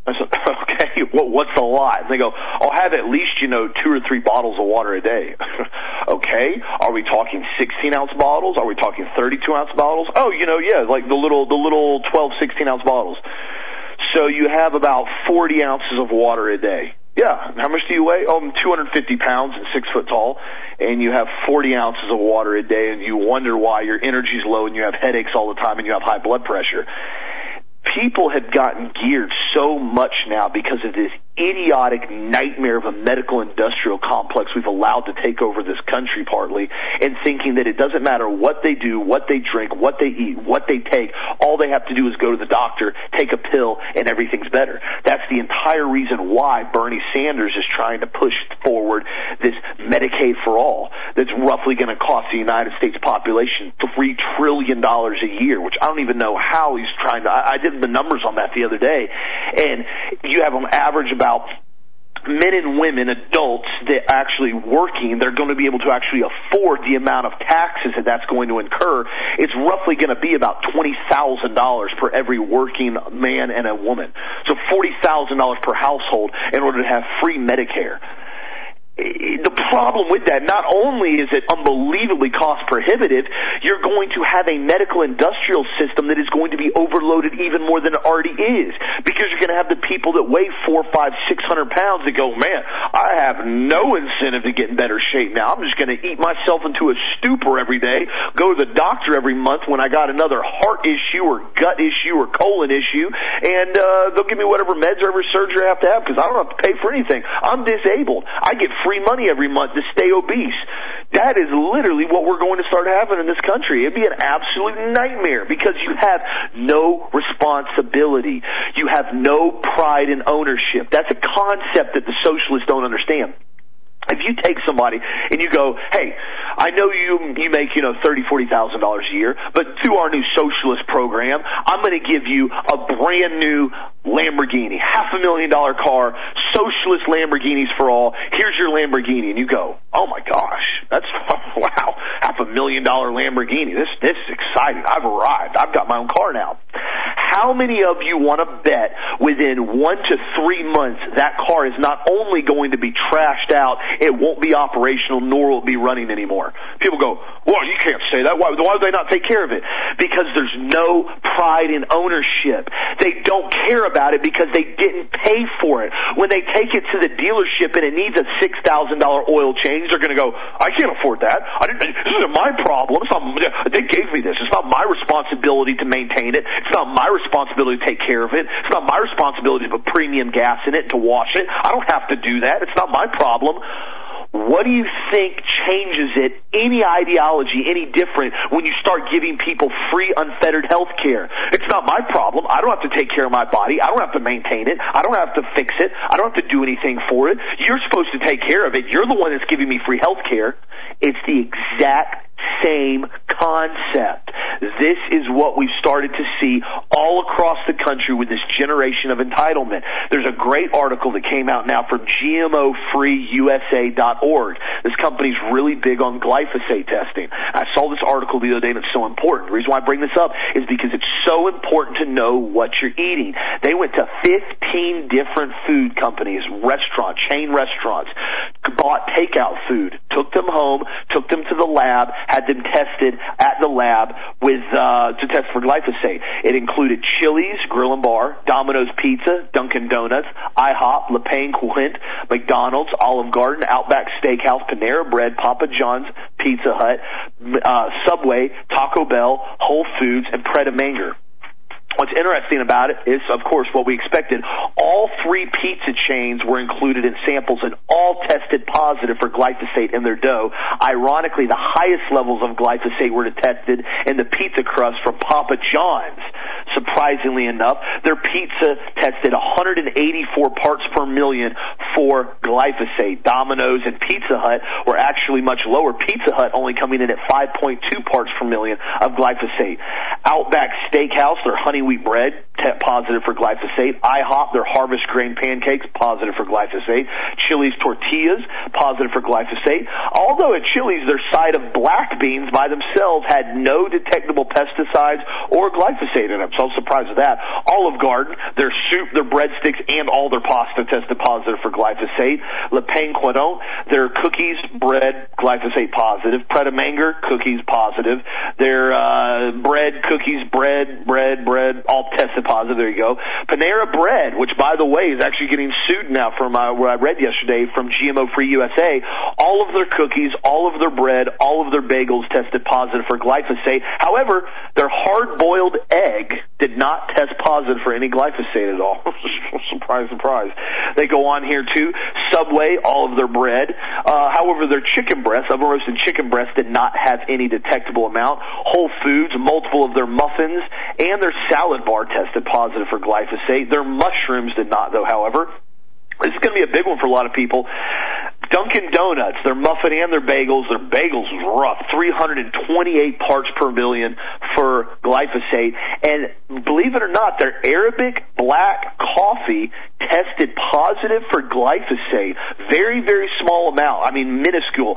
I said, okay, what's a lot? And they go, I'll have at least, 2 or 3 bottles of water a day. Okay, are we talking 16-ounce bottles? Are we talking 32-ounce bottles? Oh, yeah, like the little 12, 16-ounce bottles. So you have about 40 ounces of water a day. Yeah, how much do you weigh? Oh, I'm 250 pounds and 6 foot tall, and you have 40 ounces of water a day, and you wonder why your energy's low and you have headaches all the time and you have high blood pressure. People have gotten geared so much now because of this idiotic nightmare of a medical industrial complex we've allowed to take over this country partly, and thinking that it doesn't matter what they do, what they drink, what they eat, what they take, all they have to do is go to the doctor, take a pill, and everything's better. That's the entire reason why Bernie Sanders is trying to push forward this Medicaid for all that's roughly going to cost the United States population $3 trillion a year, which I don't even know how he's trying to. I did the numbers on that the other day, and you have on average about men and women, adults that actually working, they're going to be able to actually afford the amount of taxes that that's going to incur. It's roughly going to be about $20,000 per every working man and a woman. So $40,000 per household in order to have free Medicare. The problem with that, not only is it unbelievably cost prohibitive, you're going to have a medical industrial system that is going to be overloaded even more than it already is, because you're going to have the people that weigh 400, 500, 600 pounds that go, man, I have no incentive to get in better shape now. I'm just going to eat myself into a stupor every day, go to the doctor every month when I got another heart issue or gut issue or colon issue, and they'll give me whatever meds or every surgery I have to have because I don't have to pay for anything. I'm disabled. I get free money every month to stay obese. That is literally what we're going to start having in this country. It'd be an absolute nightmare because you have no responsibility. You have no pride in ownership. That's a concept that the socialists don't understand. If you take somebody and you go, hey, I know you make, $30,000, $40,000 a year, but through our new socialist program, I'm going to give you a brand new Lamborghini, $500,000 car, socialist Lamborghinis for all. Here's your Lamborghini. And you go, oh my gosh, that's, wow, $500,000 Lamborghini. This is exciting. I've arrived. I've got my own car now. How many of you want to bet within 1 to 3 months that car is not only going to be trashed out, it won't be operational, nor will it be running anymore? People go, well, you can't say that. Why do they not take care of it? Because there's no pride in ownership. They don't care about it because they didn't pay for it. When they take it to the dealership and it needs a $6,000 oil change, they're going to go, I can't afford that. This isn't my problem. They gave me this. It's not my responsibility to maintain it. It's not my responsibility to take care of it. It's not my responsibility to put premium gas in it and to wash it. I don't have to do that. It's not my problem. What do you think changes it, any ideology, any different, when you start giving people free, unfettered health care? It's not my problem. I don't have to take care of my body. I don't have to maintain it. I don't have to fix it. I don't have to do anything for it. You're supposed to take care of it. You're the one that's giving me free health care. It's the exact same concept. This is what we've started to see all across the country with this generation of entitlement. There's a great article that came out now from GMOFreeUSA.org. This company's really big on glyphosate testing. I saw this article the other day and it's so important. The reason why I bring this up is because it's so important to know what you're eating. They went to 15 different food companies, chain restaurants, bought takeout food, took them home, took them to the lab, had them tested at the lab to test for glyphosate. It included Chili's, Grill and Bar, Domino's Pizza, Dunkin' Donuts, IHOP, Le Pain Quint, McDonald's, Olive Garden, Outback Steakhouse, Panera Bread, Papa John's, Pizza Hut, Subway, Taco Bell, Whole Foods, and Pret a Manger. What's interesting about it is, of course, what we expected. All 3 pizza chains were included in samples and all tested positive for glyphosate in their dough. Ironically, the highest levels of glyphosate were detected in the pizza crust from Papa John's. Surprisingly enough, their pizza tested 184 parts per million for glyphosate. Domino's and Pizza Hut were actually much lower. Pizza Hut only coming in at 5.2 parts per million of glyphosate. Outback Steakhouse, their Honey Army wheat bread, positive for glyphosate. IHOP, their Harvest Grain pancakes, positive for glyphosate. Chili's tortillas, positive for glyphosate. Although at Chili's, their side of black beans by themselves had no detectable pesticides or glyphosate in them, so I was surprised with that. Olive Garden, their soup, their breadsticks, and all their pasta tested positive for glyphosate. Le Pain Quidon, their cookies, bread, glyphosate positive. Pret a Manger, cookies positive. Their bread, cookies, bread, all tested positive. There you go. Panera Bread, which by the way is actually getting sued now from what I read yesterday from GMO Free USA. All of their cookies, all of their bread, all of their bagels tested positive for glyphosate. However, their hard-boiled egg did not test positive for any glyphosate at all. Surprise, surprise. They go on here too. Subway, all of their bread. However, their chicken breast, oven roasted chicken breast, did not have any detectable amount. Whole Foods, multiple of their muffins, and their salad bar tested positive for glyphosate. Their mushrooms did not, though, however. This is going to be a big one for a lot of people. Dunkin' Donuts, their muffin and their bagels was rough. 328 parts per million for glyphosate. And believe it or not, their Arabic black coffee tested positive for glyphosate. Very, very small amount. I mean, minuscule.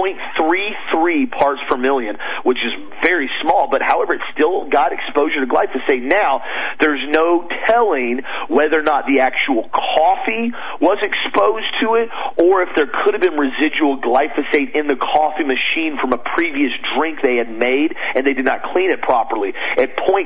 0.33 parts per million, which is very small, but however, it still got exposure to glyphosate. Now, there's no telling whether or not the actual coffee was exposed to it, or if there could have been residual glyphosate in the coffee machine from a previous drink they had made, and they did not clean it properly. At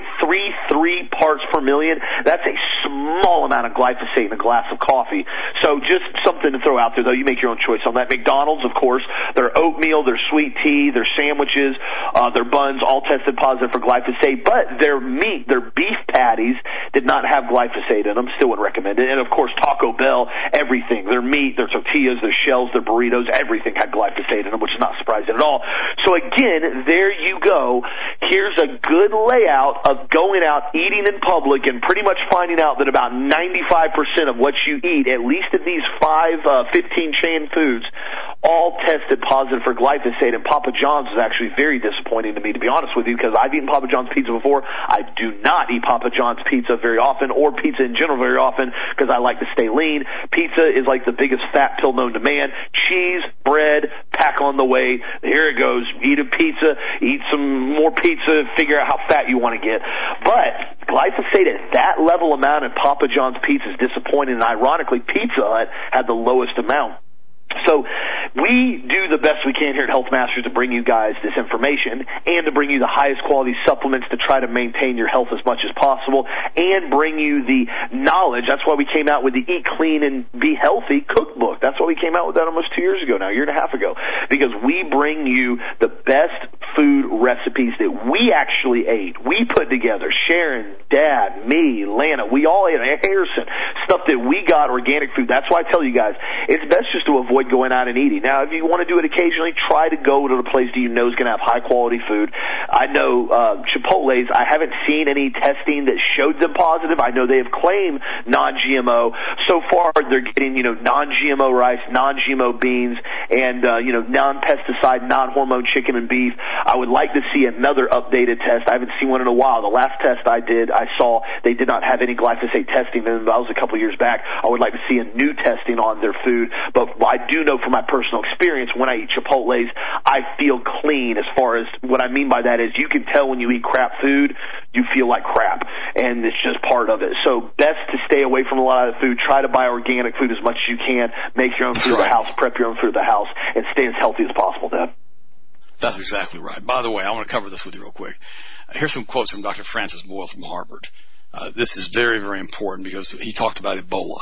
0.33 parts per million, that's a small amount of glyphosate in a glass of coffee. So just something to throw out there, though. You make your own choice on that. McDonald's, of course, their oatmeal, their sweet tea, their sandwiches, their buns, all tested positive for glyphosate, but their meat, their beef patties, did not have glyphosate in them. Still would recommend it. And, of course, Taco Bell, everything, their meat, their tortillas, their shells, their burritos, everything had glyphosate in them, which is not surprising at all. So, again, there you go. Here's a good layout of going out, eating in public, and pretty much finding out that about 95% of what you eat, at least of these 15 chain foods, all tested positive for glyphosate. And Papa John's is actually very disappointing to me, to be honest with you, because I've eaten Papa John's pizza before. I do not eat Papa John's pizza very often, or pizza in general very often, because I like to stay lean. Pizza is like the biggest fat pill known to man. Cheese, bread, pack on the way. Here it goes. Eat a pizza, eat some more pizza, figure out how fat you want to get. But glyphosate at that level amount in Papa John's pizza is disappointing, and ironically, Pizza Hut had the lowest amount. So we do the best we can here at Health Masters to bring you guys this information and to bring you the highest quality supplements to try to maintain your health as much as possible and bring you the knowledge. That's why we came out with the Eat Clean and Be Healthy cookbook. That's why we came out with that almost 2 years ago now, a year and a half ago, because we bring you the best food recipes that we actually ate. We put together, Sharon, Dad, me, Lana, we all ate, Harrison, stuff that we got, organic food. That's why I tell you guys, it's best just to avoid going out and eating. Now, if you want to do it occasionally, try to go to the place that you know is going to have high-quality food. I know Chipotle's, I haven't seen any testing that showed them positive. I know they have claimed non-GMO. So far, they're getting, non-GMO rice, non-GMO beans, and, non-pesticide, non-hormone chicken and beef. I would like to see another updated test. I haven't seen one in a while. The last test I saw they did not have any glyphosate testing, and that was a couple of years back. I would like to see a new testing on their food, but I do know from my personal experience when I eat Chipotle's, I feel clean. As far as what I mean by that is you can tell when you eat crap food, you feel like crap, and it's just part of it. So best to stay away from a lot of the food. Try to buy organic food as much as you can. Make your own food at the house. Prep your own food at the house, and stay as healthy as possible, Dad. That's exactly right. By the way, I want to cover this with you real quick. Here's some quotes from Dr. Francis Boyle from Harvard. This is very, very important because he talked about Ebola.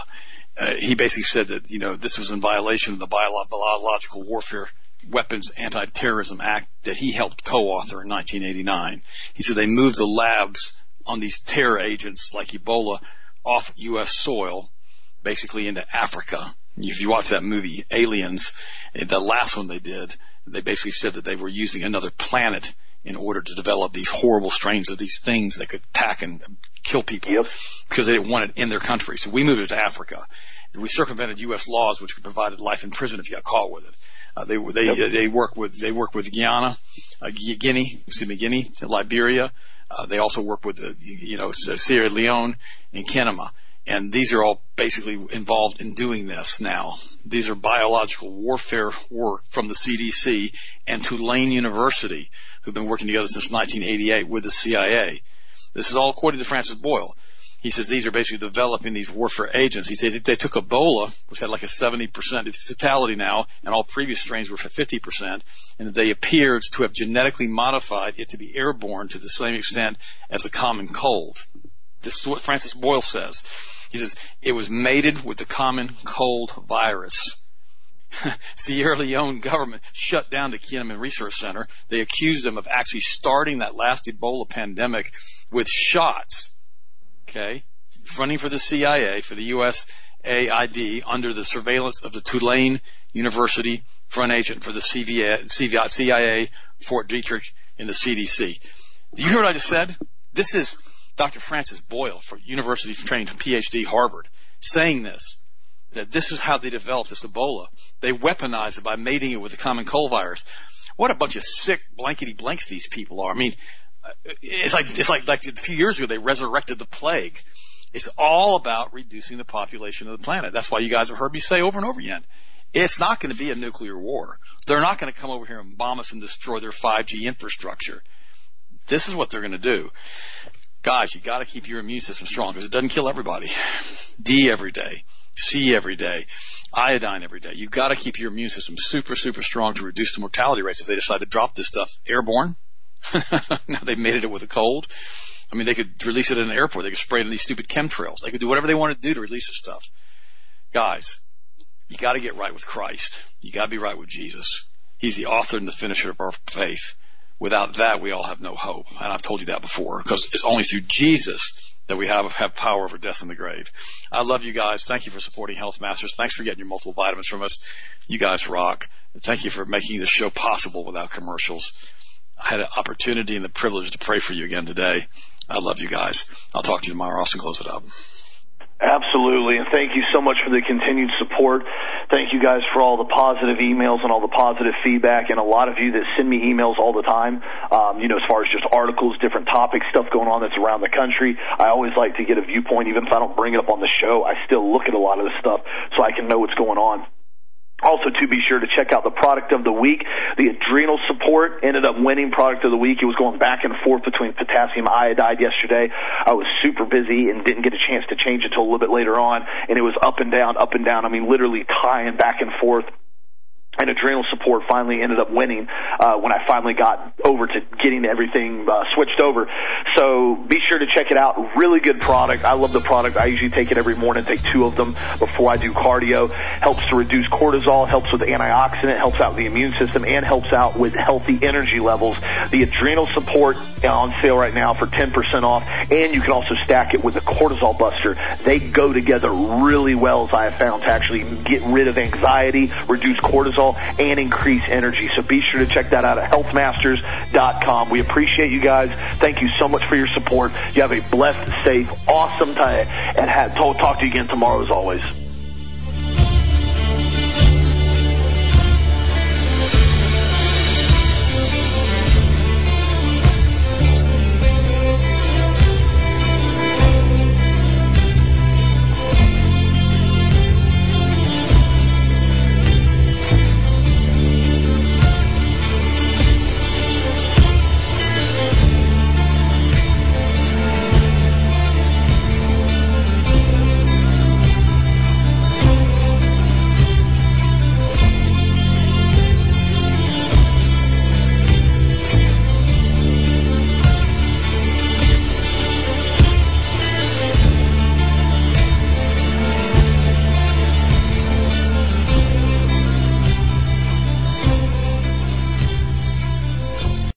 He basically said that, this was in violation of the Biological Warfare Weapons Anti-Terrorism Act that he helped co-author in 1989. He said they moved the labs on these terror agents like Ebola off U.S. soil, basically into Africa. If you watch that movie, Aliens, the last one they did, they basically said that they were using another planet in order to develop these horrible strains of these things that could attack and kill people because they didn't want it in their country. So we moved it to Africa. We circumvented U.S. laws, which provided life in prison if you got caught with it. They work with Guinea, Liberia, They also work with, Sierra Leone and Kenema. And these are all basically involved in doing this now. These are biological warfare work from the CDC and Tulane University, who've been working together since 1988 with the CIA. This is all according to Francis Boyle. He says these are basically developing these warfare agents. He said they took Ebola, which had like a 70% fatality now, and all previous strains were for 50%, and that they appeared to have genetically modified it to be airborne to the same extent as the common cold. This is what Francis Boyle says. He says it was mated with the common cold virus. Sierra Leone government shut down the Kenema Research Center. They accused them of actually starting that last Ebola pandemic with shots. Okay, running for the CIA, for the USAID, under the surveillance of the Tulane University front agent for the CIA, Fort Detrick, and the CDC. Do you hear what I just said? This is Dr. Francis Boyle, for university-trained PhD, Harvard, saying this, that this is how they developed this Ebola. They weaponized it by mating it with the common cold virus. What a bunch of sick blankety-blanks these people are. I mean, it's like a few years ago they resurrected the plague. It's all about reducing the population of the planet. That's why you guys have heard me say over and over again, it's not going to be a nuclear war. They're not going to come over here and bomb us and destroy their 5G infrastructure. This is what they're going to do. Guys, you got to keep your immune system strong because it doesn't kill everybody. D every day, C every day, iodine every day. You got to keep your immune system super, super strong to reduce the mortality rates if they decide to drop this stuff airborne. Now they've mated it with a cold. I mean, they could release it in an airport. They could spray it in these stupid chemtrails. They could do whatever they want to do to release this stuff. Guys, you got to get right with Christ. You got to be right with Jesus. He's the author and the finisher of our faith. Without that, we all have no hope. And I've told you that before, because it's only through Jesus that we have power over death and the grave. I love you guys. Thank you for supporting Health Masters. Thanks for getting your multiple vitamins from us. You guys rock. And thank you for making this show possible without commercials. I had an opportunity and the privilege to pray for you again today. I love you guys. I'll talk to you tomorrow. Austin, close it up. Absolutely, and thank you so much for the continued support. Thank you guys for all the positive emails and all the positive feedback, and a lot of you that send me emails all the time, as far as just articles, different topics, stuff going on that's around the country. I always like to get a viewpoint, even if I don't bring it up on the show. I still look at a lot of this stuff so I can know what's going on. Also, to be sure to check out the product of the week. The adrenal support ended up winning product of the week. It was going back and forth between potassium iodide yesterday. I was super busy and didn't get a chance to change it until a little bit later on, and it was up and down, up and down. I mean, literally tying back and forth. And adrenal support finally ended up winning when I finally got over to getting everything switched over. So be sure to check it out. Really good product. I love the product. I usually take it every morning, take 2 of them before I do cardio. Helps to reduce cortisol, helps with antioxidant, helps out the immune system, and helps out with healthy energy levels. The adrenal support on sale right now for 10% off, and you can also stack it with the cortisol buster. They go together really well, as I have found, to actually get rid of anxiety, reduce cortisol, and increase energy. So be sure to check that out at healthmasters.com. We appreciate you guys. Thank you so much for your support. You have a blessed, safe, awesome time, and talk to you again tomorrow as always.